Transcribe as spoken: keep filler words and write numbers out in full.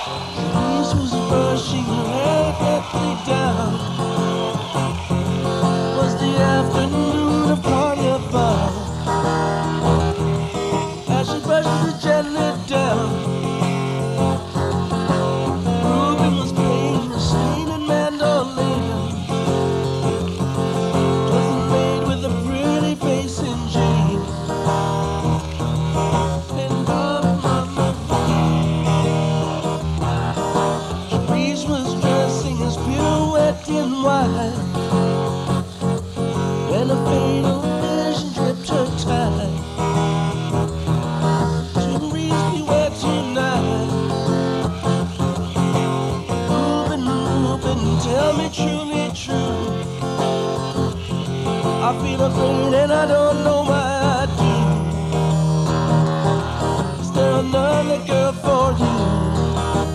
Breeze was brushing her hair gently down. Was the afternoon of carnival? As she brushed her gently down, Ruben was playing a swinging mandolin. Was a maid with a pretty face in jeans. And oh, mama, Breeze was dressing as pirouette in white, when a fatal vision dripped her tide. To Breeze, beware tonight. Ruben, Ruben, tell me truly true. I feel afraid and I don't know why I do. Is there another girl for you?